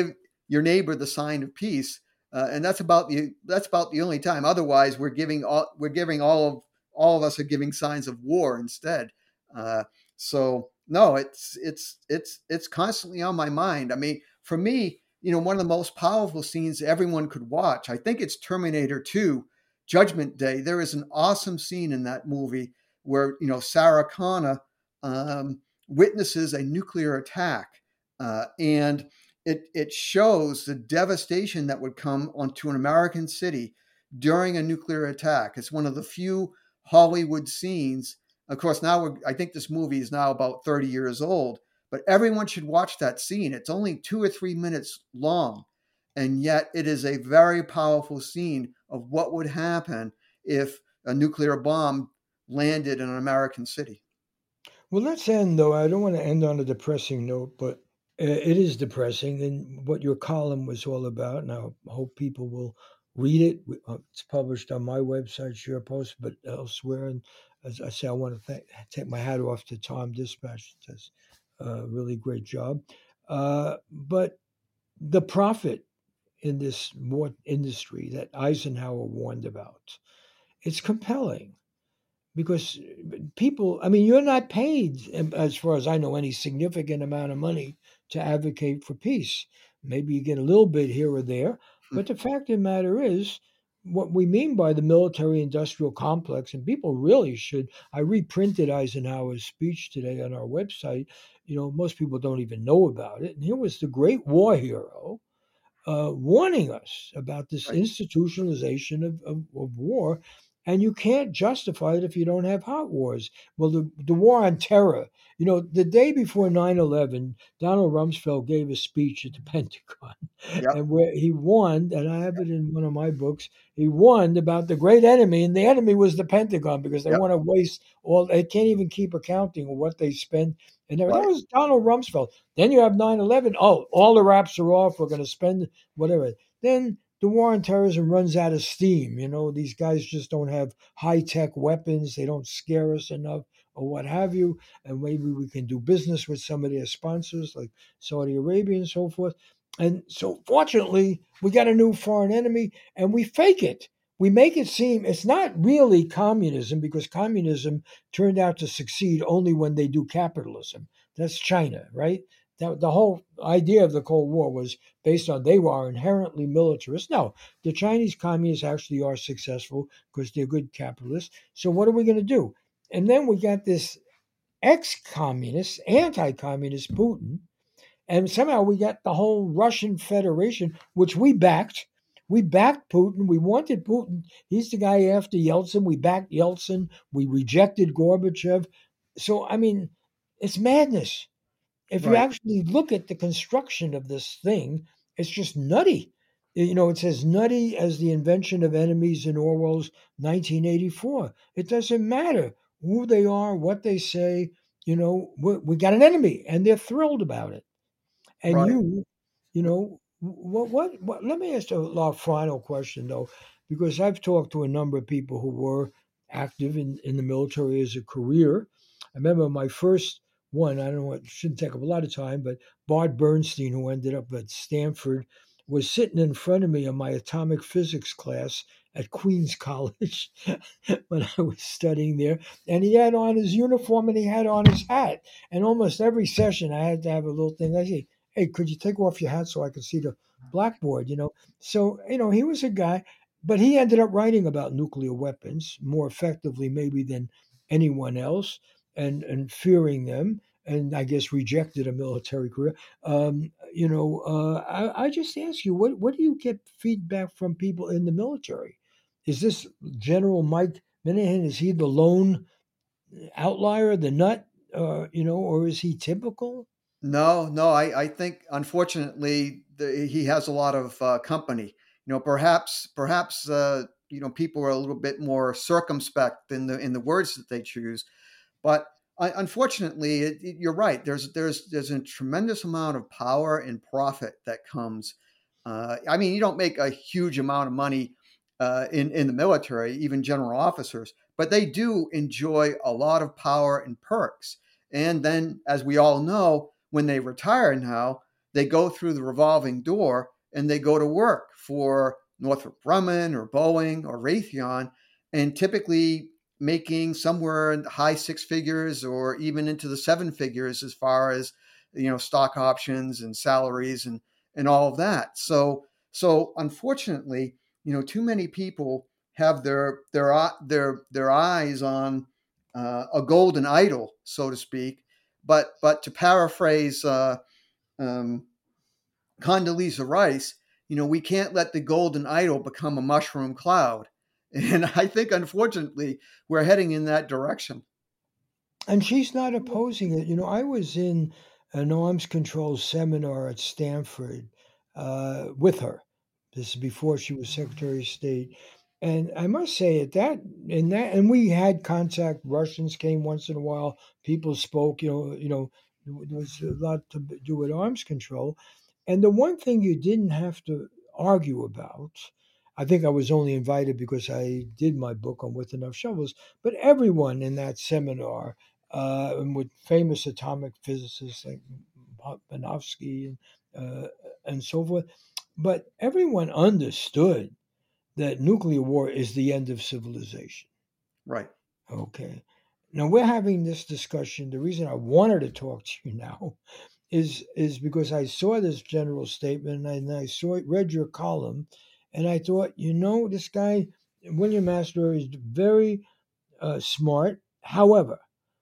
Speaker 2: your neighbor the sign of peace, uh, and that's about the that's about the only time. Otherwise, we're giving all we're giving all of all of us are giving signs of war instead. Uh, so no, it's it's it's it's constantly on my mind. I mean, for me, you know, one of the most powerful scenes everyone could watch, I think it's Terminator two, Judgment Day. There is an awesome scene in that movie where, you know, Sarah Connor um, witnesses a nuclear attack, uh, and it it shows the devastation that would come onto an American city during a nuclear attack. It's one of the few Hollywood scenes. Of course, now we're, I think this movie is now about thirty years old, but everyone should watch that scene. It's only two or three minutes long, and yet it is a very powerful scene of what would happen if a nuclear bomb landed in an American city.
Speaker 1: Well, let's end though. I don't want to end on a depressing note, but uh, it is depressing, and what your column was all about. And I hope people will read it. We- uh, It's published on my website, SharePost, but elsewhere. And as I say, I want to thank, take my hat off to Tom Dispatch. It does a really great job. Uh, but the profit in this war industry that Eisenhower warned about, it's compelling because people, I mean, you're not paid, um, as far as I know, any significant amount of money to advocate for peace. Maybe you get a little bit here or there, but the fact of the matter is, what we mean by the military industrial complex, and people really should. I reprinted Eisenhower's speech today on our website. You know, most people don't even know about it. And here was the great war hero uh, warning us about this
Speaker 2: Right.
Speaker 1: institutionalization of, of, of war. And you can't justify it if you don't have hot wars. Well, the, the war on terror, you know, the day before nine eleven, Donald Rumsfeld gave a speech at the Pentagon,
Speaker 2: Yep.
Speaker 1: and where he warned, and I have it in one of my books, he warned about the great enemy, and the enemy was the Pentagon because they
Speaker 2: Yep.
Speaker 1: want to waste all, they can't even keep accounting of what they spend. And that
Speaker 2: Right.
Speaker 1: was Donald Rumsfeld. Then you have nine eleven. Oh, all the wraps are off. We're going to spend whatever. Then the war on terrorism runs out of steam. You know, these guys just don't have high tech weapons. They don't scare us enough or what have you. And maybe we can do business with some of their sponsors like Saudi Arabia and so forth. And so, fortunately, we got a new foreign enemy and we fake it. We make it seem it's not really communism because communism turned out to succeed only when they do capitalism. That's China, right? The, the whole idea of the Cold War was based on they were inherently militarist. No, the Chinese communists actually are successful because they're good capitalists. So what are we going to do? And then we got this ex-communist, anti-communist Putin, and somehow we got the whole Russian Federation, which we backed. We backed Putin. We wanted Putin. He's the guy after Yeltsin. We backed Yeltsin. We rejected Gorbachev. So, I mean, it's madness. If you
Speaker 2: Right.
Speaker 1: actually look at the construction of this thing, it's just nutty. You know, it's as nutty as the invention of enemies in Orwell's nineteen eighty-four. It doesn't matter who they are, what they say. You know, we, we got an enemy, and they're thrilled about it. And
Speaker 2: Right.
Speaker 1: you, you know, what, what, what let me ask a a final question though, because I've talked to a number of people who were active in, in the military as a career. I remember my first one, I don't know, it shouldn't take up a lot of time, but Bart Bernstein, who ended up at Stanford, was sitting in front of me in my atomic physics class at Queens College when I was studying there. And he had on his uniform and he had on his hat. And almost every session, I had to have a little thing. I say, hey, could you take off your hat so I could see the blackboard, you know? So, you know, he was a guy, but he ended up writing about nuclear weapons more effectively maybe than anyone else and, and fearing them and I guess rejected a military career. Um, you know, uh, I, I just ask you, what, what do you get feedback from people in the military? Is this General Mike Minahan, is he the lone outlier, the nut, uh, you know, or is he typical?
Speaker 2: No, no, I, I think unfortunately the, he has a lot of uh, company. You know, perhaps perhaps uh, you know people are a little bit more circumspect in the in the words that they choose. But uh, unfortunately, it, it- you're right. There's there's there's a tremendous amount of power and profit that comes. Uh, I mean, you don't make a huge amount of money uh, in in the military, even general officers, but they do enjoy a lot of power and perks. And then, as we all know, when they retire now, they go through the revolving door and they go to work for Northrop Grumman or Boeing or Raytheon, and typically making somewhere in the high six figures or even into the seven figures as far as, you know, stock options and salaries and and all of that. So so unfortunately, you know, too many people have their their their their eyes on uh, a golden idol, so to speak. But but to paraphrase uh, um, Condoleezza Rice, you know, we can't let the golden idol become a mushroom cloud. And I think, unfortunately, we're heading in that direction.
Speaker 1: And she's not opposing it. You know, I was in an arms control seminar at Stanford uh, with her. This is before she was Secretary of State. And I must say at that in that and we had contact. Russians came once in a while. People spoke, you know, you know, there was a lot to do with arms control. And the one thing you didn't have to argue about, I think I was only invited because I did my book on With Enough Shovels, but everyone in that seminar, uh, and with famous atomic physicists like Panofsky and, uh, and so forth, but everyone understood that nuclear war is the end of civilization.
Speaker 2: Right.
Speaker 1: Okay. Now we're having this discussion. The reason I wanted to talk to you now is is because I saw this general statement and I saw read your column, and I thought, you know, this guy William Astor is very uh, smart. However,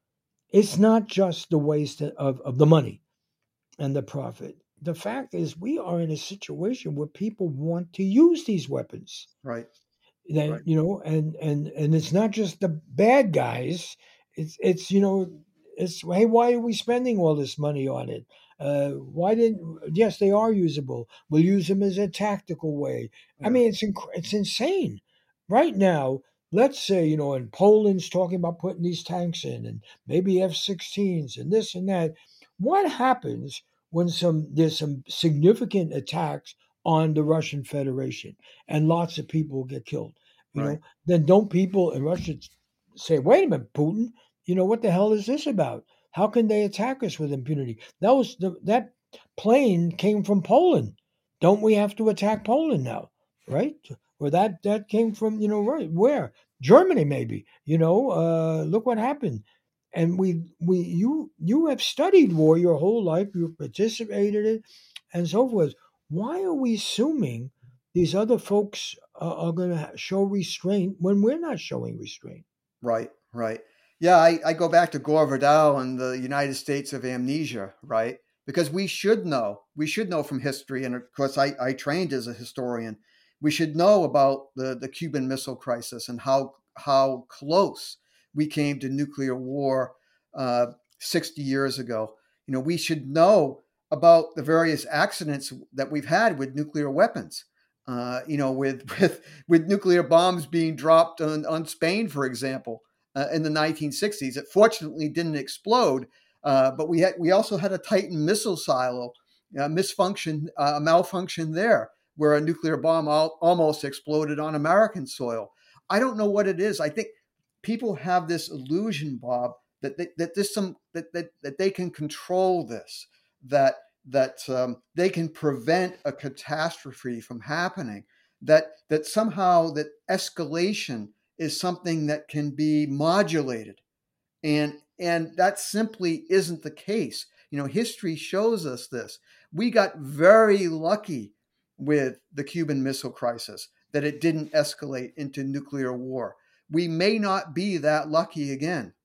Speaker 1: it's not just the waste of, of the money and the profit. The fact is, we are in a situation where people want to use these weapons.
Speaker 2: Right.
Speaker 1: Then
Speaker 2: Right.
Speaker 1: you know, and and and it's not just the bad guys. It's it's you know, it's hey, why are we spending all this money on it? Uh, why didn't? Yes, they are usable. We'll use them as a tactical way. I
Speaker 2: Yeah.
Speaker 1: mean, it's inc- it's insane. Right now, let's say you know, and Poland's talking about putting these tanks in, and maybe F sixteens, and this and that. What happens when some there's some significant attacks on the Russian Federation and lots of people get killed? You
Speaker 2: Right.
Speaker 1: know, then don't people in Russia say, wait a minute, Putin, you know, what the hell is this about? How can they attack us with impunity? That was the, that plane came from Poland. Don't we have to attack Poland now? Right? Or that that came from, you know, right where? Germany maybe. You know, uh, look what happened. And we we you you have studied war your whole life, you've participated in it, and so forth. Why are we assuming these other folks uh, are going to show restraint when we're not showing restraint?
Speaker 2: Right. Right. Yeah, I, I go back to Gore Vidal and the United States of Amnesia, right? Because we should know, we should know from history, and of course, I, I trained as a historian. We should know about the, the Cuban Missile Crisis and how how close we came to nuclear war uh, sixty years ago. You know, we should know about the various accidents that we've had with nuclear weapons. Uh, you know, with with with nuclear bombs being dropped on, on Spain, for example, uh, in the nineteen sixties. It fortunately didn't explode, uh, but we had we also had a Titan missile silo, uh, misfunction, uh, malfunction there, where a nuclear bomb al- almost exploded on American soil. I don't know what it is. I think people have this illusion, Bob, that they, that this some that, that that they can control this, that that um, they can prevent a catastrophe from happening, that that somehow that escalation is something that can be modulated, and and that simply isn't the case. You know, history shows us this. We got very lucky with the Cuban Missile Crisis that it didn't escalate into nuclear war. We may not be that lucky again.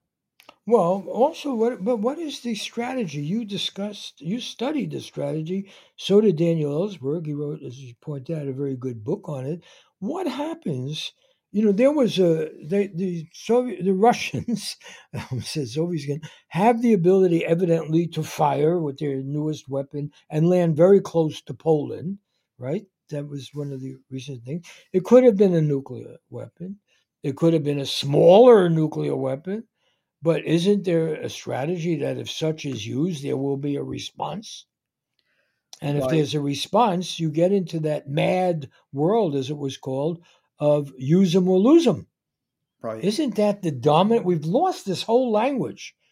Speaker 1: Well, also, what but what is the strategy you discussed? You studied the strategy. So did Daniel Ellsberg. He wrote, as you point out, a very good book on it. What happens? You know, there was a they, the Soviet, the Russians, I almost said Soviets again, have the ability, evidently, to fire with their newest weapon and land very close to Poland. Right? That was one of the recent things. It could have been a nuclear weapon. It could have been a smaller nuclear weapon, but isn't there a strategy that if such is used, there will be a response? And if
Speaker 2: Right,
Speaker 1: there's a response, you get into that mad world, as it was called, of use them or lose them.
Speaker 2: right.
Speaker 1: Isn't that the dominant? We've lost this whole language.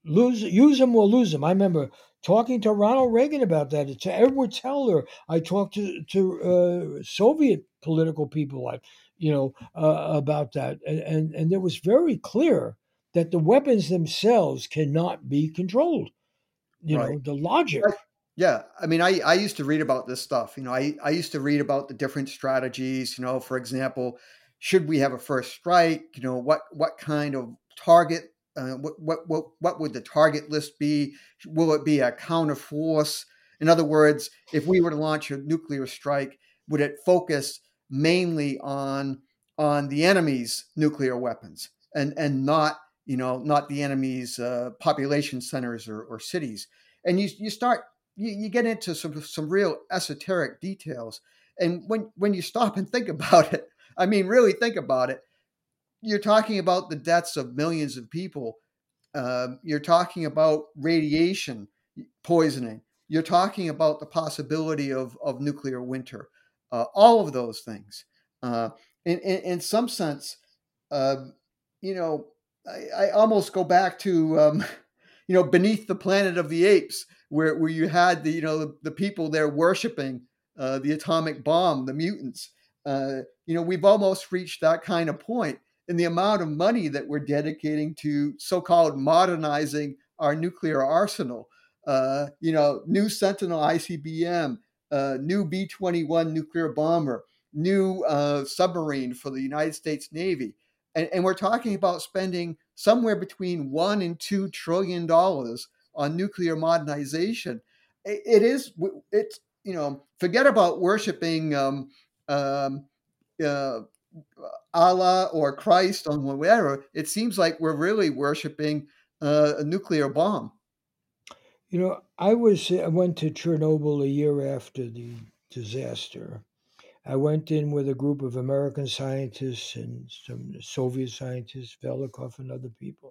Speaker 1: lose, use them or lose them. I remember talking to Ronald Reagan about that. To Edward Teller, I talked to to uh, Soviet political people, like you know, uh, about that, and, and and it was very clear that the weapons themselves cannot be controlled. You
Speaker 2: Right.
Speaker 1: know, the logic.
Speaker 2: Right. Yeah, I mean, I I used to read about this stuff. You know, I I used to read about the different strategies. You know, for example, should we have a first strike? You know, what what kind of target? Uh, what what what what would the target list be? Will it be a counter force? In other words, if we were to launch a nuclear strike, would it focus mainly on on the enemy's nuclear weapons and and not you know not the enemy's uh, population centers or, or cities? And you you start you, you get into some some real esoteric details. And when when you stop and think about it, I mean, really think about it, you're talking about the deaths of millions of people. Um, you're talking about radiation poisoning. You're talking about the possibility of of nuclear winter. Uh, all of those things. Uh, in, in in some sense, uh, you know, I, I almost go back to um, you know, Beneath the Planet of the Apes, where where you had the you know the, the people there worshiping uh, the atomic bomb, the mutants. Uh, you know, we've almost reached that kind of point in the amount of money that we're dedicating to so-called modernizing our nuclear arsenal. Uh, you know, new Sentinel I C B M, uh, new B twenty-one nuclear bomber, new uh, submarine for the United States Navy. And, and we're talking about spending somewhere between one and two trillion dollars on nuclear modernization. It, it is, it's, you know, forget about worshiping um, um, uh, Allah or Christ or whatever. It seems like we're really worshiping uh, a nuclear bomb.
Speaker 1: You know, I was I went to Chernobyl a year after the disaster. I went in with a group of American scientists and some Soviet scientists, Velikov and other people.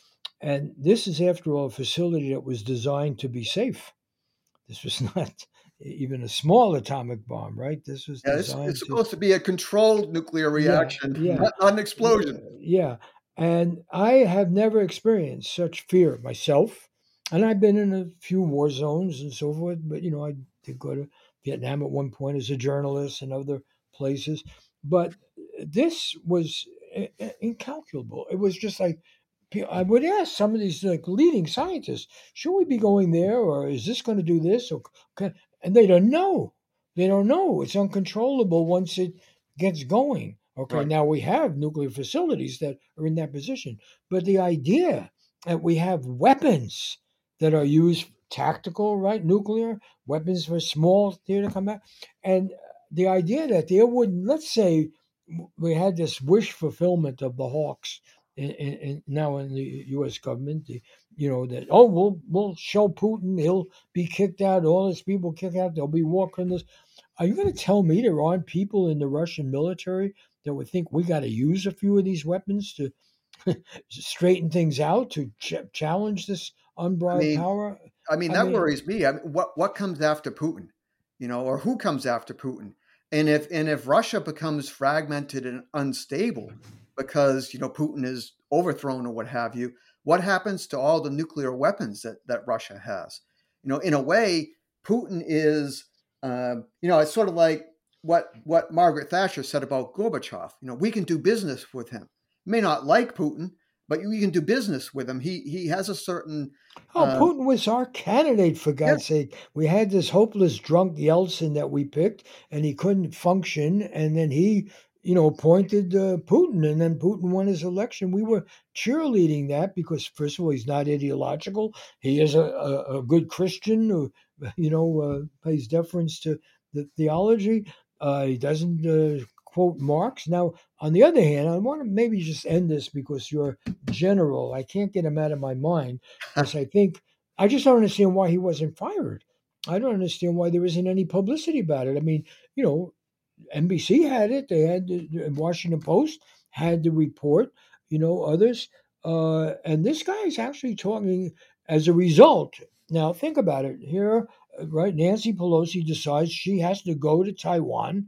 Speaker 1: And this is, after all, a facility that was designed to be safe. This was not even a small atomic bomb, right? This was
Speaker 2: Yeah, it's, it's
Speaker 1: designed to,
Speaker 2: supposed to be a controlled nuclear
Speaker 1: yeah,
Speaker 2: reaction,
Speaker 1: yeah,
Speaker 2: not, not an
Speaker 1: yeah,
Speaker 2: explosion.
Speaker 1: yeah. And I have never experienced such fear myself. And I've been in a few war zones and so forth, but you know, I did go to Vietnam at one point as a journalist and other places. But this was i- i- incalculable. It was just like I would ask some of these like leading scientists, should we be going there, or is this going to do this? Or okay, and they don't know. They don't know. It's uncontrollable once it gets going. Okay,
Speaker 2: Right.
Speaker 1: now we have nuclear facilities that are in that position, but the idea that we have weapons that are used tactical, right? Nuclear weapons for small theater combat, and the idea that there would, let's say, we had this wish fulfillment of the Hawks in, in, in now in the U S government, the, you know that oh we'll we'll show Putin, he'll be kicked out, all his people kicked out, there'll be war criminals. Are you going to tell me there aren't people in the Russian military that would think we got to use a few of these weapons to straighten things out, to ch- challenge this
Speaker 2: I
Speaker 1: unbridled
Speaker 2: mean,
Speaker 1: power?
Speaker 2: I mean,
Speaker 1: I
Speaker 2: that
Speaker 1: mean,
Speaker 2: worries me. I mean, what what comes after Putin, you know, or who comes after Putin? And if and if Russia becomes fragmented and unstable because you know Putin is overthrown or what have you, what happens to all the nuclear weapons that that Russia has? You know, in a way, Putin is, uh, you know, it's sort of like what what Margaret Thatcher said about Gorbachev. You know, we can do business with him. You may not like Putin, but we can do business with him. He he has a certain
Speaker 1: oh,
Speaker 2: uh,
Speaker 1: Putin was our candidate, for
Speaker 2: yeah,
Speaker 1: God's sake. We had this hopeless drunk Yeltsin that we picked, and he couldn't function. And then he, you know, appointed uh, Putin, and then Putin won his election. We were cheerleading that because, first of all, he's not ideological. He is a, a, a good Christian who, you know, uh, pays deference to the theology. Uh, he doesn't uh, quote Marx. Now, on the other hand, I want to maybe just end this because you're general. I can't get him out of my mind because I think I just don't understand why he wasn't fired. I don't understand why there isn't any publicity about it. I mean, you know, N B C had it. They had the, the Washington Post had the report. You know, others, uh, and this guy is actually talking as a result. Now, think about it. Here, uh, right? Nancy Pelosi decides she has to go to Taiwan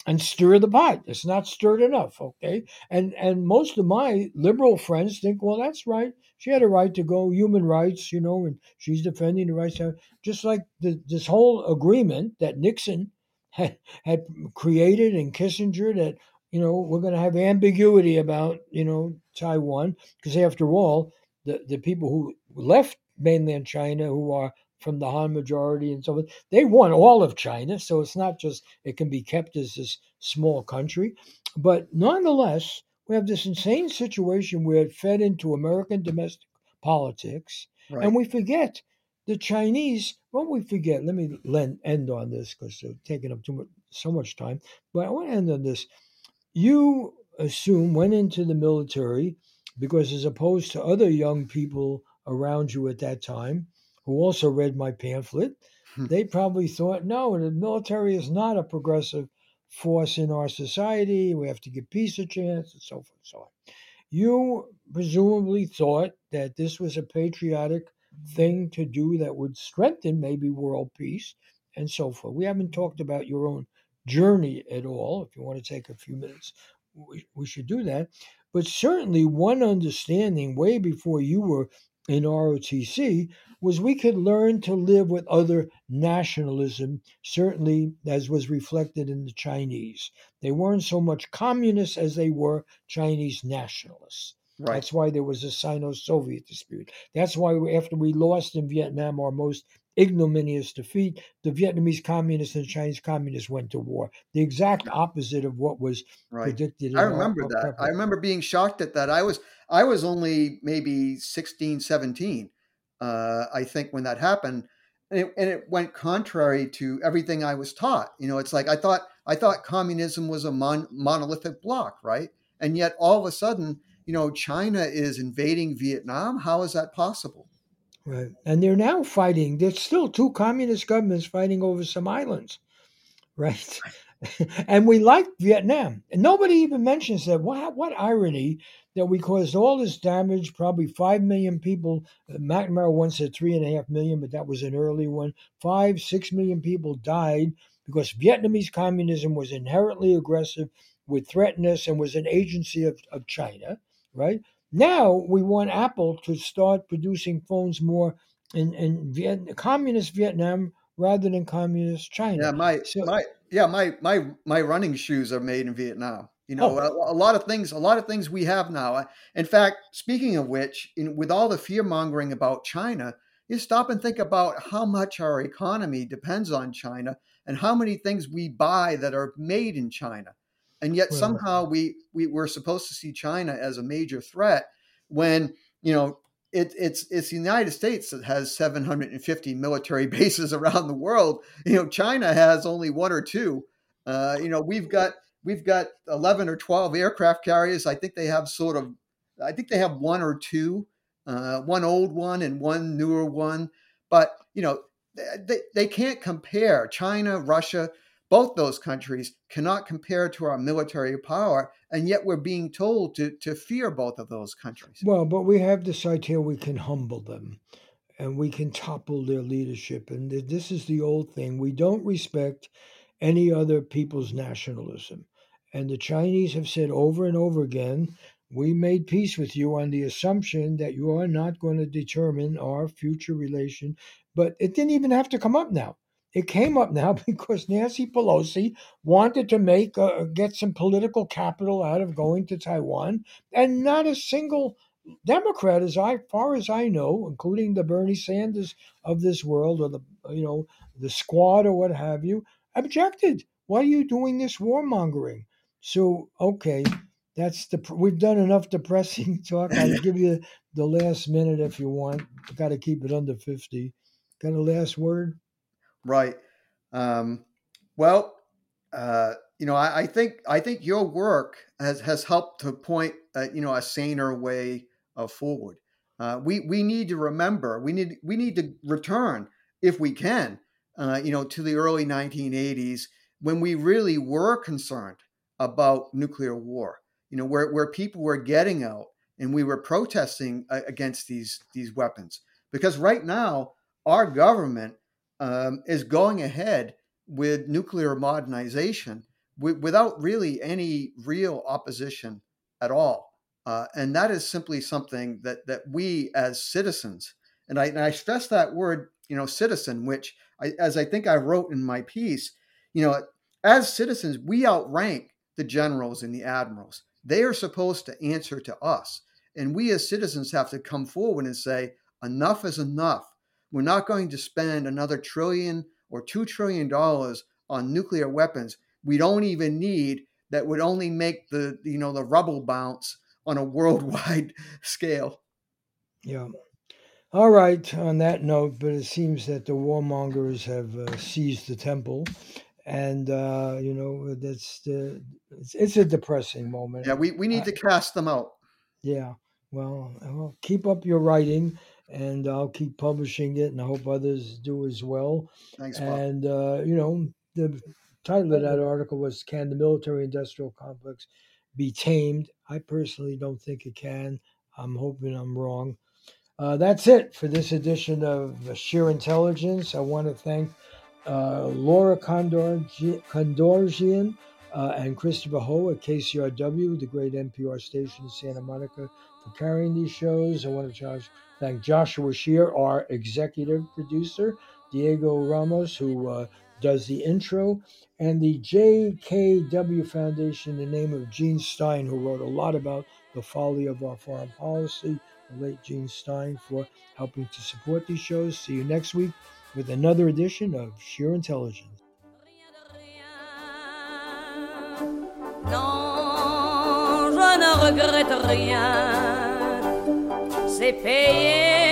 Speaker 1: and stir the pot. It's not stirred enough, okay? And and most of my liberal friends think, well, that's right. She had a right to go, human rights, you know, and she's defending the rights. Of, just like the, this whole agreement that Nixon had, had created and Kissinger that, you know, we're going to have ambiguity about, you know, Taiwan, because after all, the, the people who left mainland China, who are from the Han majority and so forth, they want all of China. So it's not just it can be kept as this small country. But nonetheless, we have this insane situation where it fed into American domestic politics, and
Speaker 2: Right.
Speaker 1: we forget the Chinese. Well, we forget. Let me end on this because they're taking up too much, so much time. But I want to end on this. You assume went into the military because, as opposed to other young people around you at that time who also read my pamphlet, they probably thought, no, the military is not a progressive force in our society. We have to give peace a chance, and so forth and so on. You presumably thought that this was a patriotic thing to do that would strengthen maybe world peace and so forth. We haven't talked about your own journey at all. If you want to take a few minutes, we, we should do that. But certainly, one understanding way before you were in R O T C was we could learn to live with other nationalism, certainly as was reflected in the Chinese. They weren't so much communists as they were Chinese nationalists.
Speaker 2: Right.
Speaker 1: That's why there was a Sino-Soviet dispute. That's why we, after we lost in Vietnam our most ignominious defeat, the Vietnamese communists and the Chinese communists went to war. The exact opposite of what was
Speaker 2: Right.
Speaker 1: predicted
Speaker 2: I
Speaker 1: in our,
Speaker 2: remember
Speaker 1: our
Speaker 2: that. I
Speaker 1: preparation.
Speaker 2: remember being shocked at that. I was I was only maybe sixteen, seventeen, uh, I think, when that happened. And it, and it went contrary to everything I was taught. You know, it's like I thought I thought communism was a mon- monolithic block, right? And yet all of a sudden, you know, China is invading Vietnam. How is that possible?
Speaker 1: Right. And they're now fighting. There's still two communist governments fighting over some islands, right? And we like Vietnam. And nobody even mentions that. What, what irony that we caused all this damage, probably five million people. uh, McNamara once said three and a half million, but that was an early one. Five, six million people died because Vietnamese communism was inherently aggressive, would threaten us, and was an agency of, of China, right? Now we want Apple to start producing phones more in, in Viet, communist Vietnam rather than communist China.
Speaker 2: Yeah, my
Speaker 1: So,
Speaker 2: my yeah, my my my running shoes are made in Vietnam. You know,
Speaker 1: oh,
Speaker 2: a, a lot of things, a lot of things we have now. I- In fact, speaking of which, in, with all the fear mongering about China, you stop and think about how much our economy depends on China and how many things we buy that are made in China, and yet
Speaker 1: well,
Speaker 2: somehow we we we're supposed to see China as a major threat when you know it, it's it's the United States that has seven hundred fifty military bases around the world. You know, China has only one or two. Uh, you know, we've got we've got eleven or twelve aircraft carriers. I think they have sort of, I think they have one or two, uh, one old one and one newer one. But you know, they they can't compare. China, Russia, both those countries cannot compare to our military power, and yet we're being told to to fear both of those countries.
Speaker 1: well, but we have this idea we can humble them and we can topple their leadership. And th- this is the old thing. We don't respect any other people's nationalism. And the Chinese have said over and over again, we made peace with you on the assumption that you are not going to determine our future relation. But it didn't even have to come up now. It came up now because Nancy Pelosi wanted to make uh, get some political capital out of going to Taiwan, and not a single Democrat, as I far as I know, including the Bernie Sanders of this world, or the you know the squad or what have you, objected. Why are you doing this warmongering? So okay, that's the we've done enough depressing talk. I'll give you the last minute if you want. Got to keep it under fifty. Got a last word?
Speaker 2: Right. Um, well, uh, you know, I, I think I think your work has has helped to point, uh, you know, a saner way of forward. Uh, we we need to remember we need we need to return if we can, uh, you know, to the early nineteen eighties when we really were concerned about nuclear war. You know, where where people were getting out and we were protesting uh, against these these weapons. Because right now our government um, is going ahead with nuclear modernization, w- without really any real opposition at all. Uh, and that is simply something that that we as citizens, and I, and I stress that word, you know, citizen, which I, as I think I wrote in my piece, you know, as citizens, we outrank the generals and the admirals. They are supposed to answer to us. And we as citizens have to come forward and say, enough is enough. We're not going to spend another trillion or two trillion dollars on nuclear weapons we don't even need, that would only make the, you know, the rubble bounce on a worldwide scale.
Speaker 1: Yeah. All right. On that note, but it seems that the warmongers have uh, seized the temple, and uh, you know that's the it's, it's a depressing moment.
Speaker 2: Yeah, we, we need
Speaker 1: Uh,
Speaker 2: to cast them out.
Speaker 1: yeah. Well, well, keep up your writing, and I'll keep publishing it, and I hope others do as well.
Speaker 2: Thanks, Bob.
Speaker 1: And uh, you know, the title of that article was "Can the Military-Industrial Complex Be Tamed?" I personally don't think it can. I'm hoping I'm wrong. Uh, that's it for this edition of Sheer Intelligence. I want to thank uh, Laura Condorgi- Condorgian uh, and Christopher Ho at K C R W, the great N P R station in Santa Monica, for carrying these shows. I want to thank Joshua Shear, our executive producer, Diego Ramos, who uh, does the intro, and the J K W Foundation in the name of Gene Stein, who wrote a lot about the folly of our foreign policy, the late Gene Stein, for helping to support these shows. See you next week with another edition of Sheer Intelligence.
Speaker 3: Non, je ne regrette rien. C'est payé